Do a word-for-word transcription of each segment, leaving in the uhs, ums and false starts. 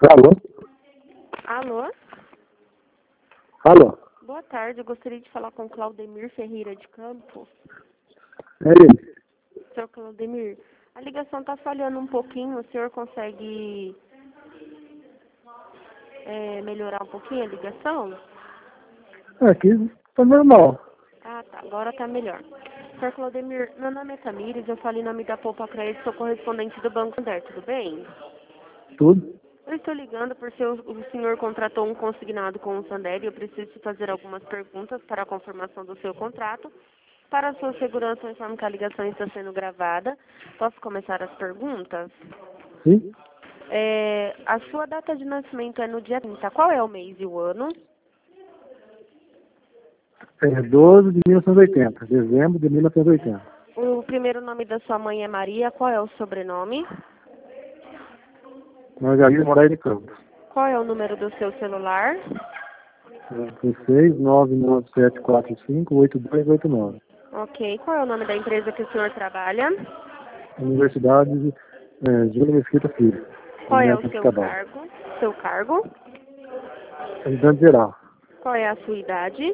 Alô? Alô? Alô? Boa tarde, eu gostaria de falar com Claudemir Ferreira de Campos. É ele. Senhor Claudemir, a ligação está falhando um pouquinho, o senhor consegue é, melhorar um pouquinho a ligação? Aqui tá normal. Ah, tá, agora está melhor. Senhor Claudemir, meu nome é Tamires, eu falo em nome da Poupa Crédito, sou correspondente do Banco Santander, tudo bem? Tudo. Eu estou ligando porque o, o senhor contratou um consignado com o Santander e eu preciso fazer algumas perguntas para a confirmação do seu contrato. Para a sua segurança, eu informo que a ligação está sendo gravada. Posso começar as perguntas? Sim? É, a sua data de nascimento é no dia trinta. Qual é o mês e o ano? É doze de mil novecentos e oitenta. Dezembro de mil novecentos e oitenta. O primeiro nome da sua mãe é Maria. Qual é o sobrenome? Margarida Moraes de Campos. Qual é o número do seu celular? seis nove nove sete quatro cinco oito dois oito nove. Ok. Qual é o nome da empresa que o senhor trabalha? Universidade de é, Júlio Mesquita Filho. Qual é o Humberto seu Cabal. cargo? Seu cargo? Ajudante geral. Qual é a sua idade?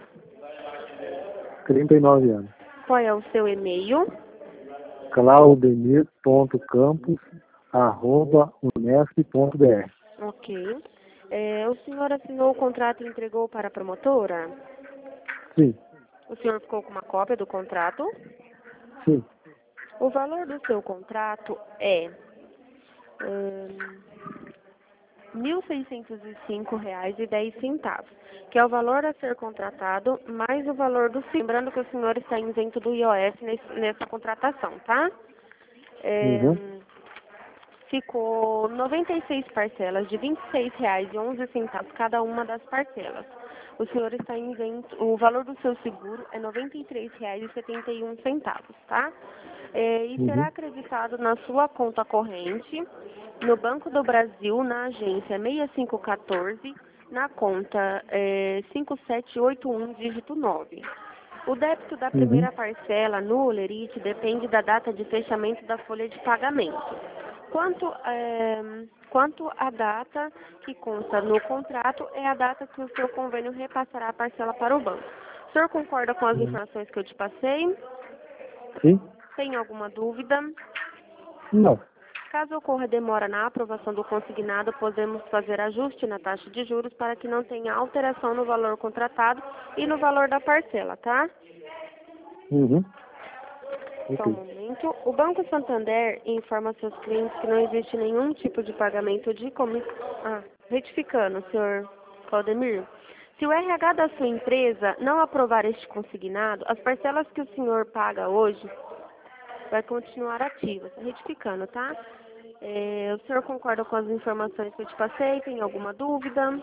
trinta e nove anos. Qual é o seu e-mail? claudemir ponto campos arroba unesp ponto br. Ok. É, o senhor assinou o contrato e entregou para a promotora? Sim, O senhor ficou com uma cópia do contrato? sim. O valor do seu contrato é hum, mil seiscentos e cinco reais e dez centavos, que é o valor a ser contratado, mais o valor do... Lembrando que o senhor está isento do I O F nesse, nessa contratação, tá? É, Uhum. ficou noventa e seis parcelas de vinte e seis reais e onze centavos cada uma das parcelas. O senhor está isento, o valor do seu seguro é noventa e três reais e setenta e um centavos, tá? É, e será Uhum. acreditado na sua conta corrente, no Banco do Brasil, na agência seis cinco um quatro, na conta é, cinco sete oito um, dígito nove. O débito da Uhum. primeira parcela no Olerite depende da data de fechamento da folha de pagamento. Quanto, é, quanto à data que consta no contrato, é a data que o seu convênio repassará a parcela para o banco. O senhor concorda com as Uhum. informações que eu te passei? Sim? Tem alguma dúvida? Não. Caso ocorra demora na aprovação do consignado, podemos fazer ajuste na taxa de juros para que não tenha alteração no valor contratado e no valor da parcela, tá? Uhum. Só um Ok. momento. O Banco Santander informa seus clientes que não existe nenhum tipo de pagamento de comissão. Ah, retificando, senhor Claudemir. Se o R H da sua empresa não aprovar este consignado, as parcelas que o senhor paga hoje vai continuar ativas. Retificando, tá? É, o senhor concorda com as informações que eu te passei? Tem alguma dúvida?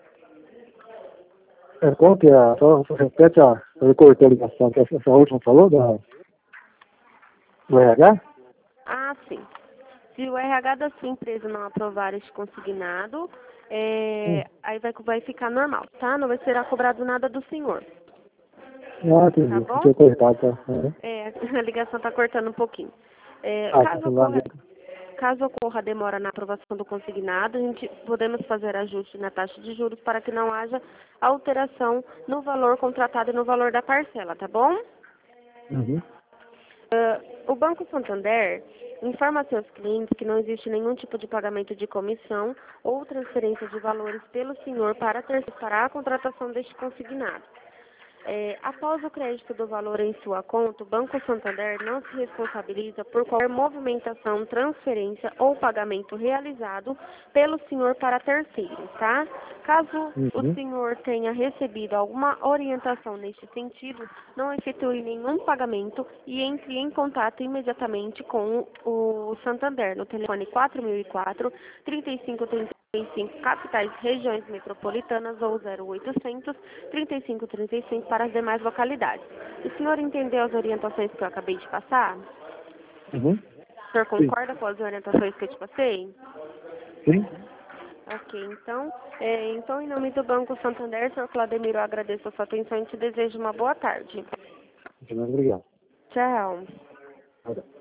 É, qual que é a... Só repete a... Eu cortei a ligação. Que essa essa última falou da... do R H? Ah, sim. Se o R H da sua empresa não aprovar este consignado, Hum. é, aí vai, vai ficar normal, tá? Não vai ser cobrado nada do senhor, Ah, tá entendi. bom? Tinha cortado, tá? Uhum. É, a ligação está cortando um pouquinho. É, Ah, caso continua. ocorra, caso ocorra demora na aprovação do consignado, a gente podemos fazer ajuste na taxa de juros para que não haja alteração no valor contratado e no valor da parcela, tá bom? Uhum. Ah, o Banco Santander informa a seus clientes que não existe nenhum tipo de pagamento de comissão ou transferência de valores pelo senhor para, ter, para a contratação deste consignado. É, após o crédito do valor em sua conta, o Banco Santander não se responsabiliza por qualquer movimentação, transferência ou pagamento realizado pelo senhor para terceiros, tá? Caso o Uhum. senhor tenha recebido alguma orientação neste sentido, não efetue nenhum pagamento e entre em contato imediatamente com o Santander no telefone quatro mil e quatro, trinta e cinco trinta e cinco, capitais, regiões metropolitanas ou zero oitocentos, trinta e cinco trinta e cinco para as demais localidades. O senhor entendeu as orientações que eu acabei de passar? Uhum. O senhor Sim. concorda com as orientações que eu te passei? Sim? Ok, então, é, então em nome do Banco Santander, senhor Claudemiro, eu agradeço a sua atenção e te desejo uma boa tarde. Muito obrigado. Tchau. Tá.